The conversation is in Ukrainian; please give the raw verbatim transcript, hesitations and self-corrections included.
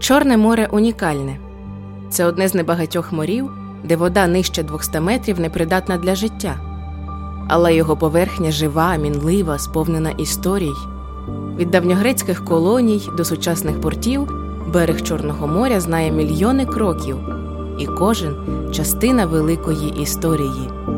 Чорне море унікальне. Це одне з небагатьох морів, де вода нижче двохсот метрів непридатна для життя. Але його поверхня жива, мінлива, сповнена історій. Від давньогрецьких колоній до сучасних портів берег Чорного моря знає мільйони кроків, і кожен – частина великої історії.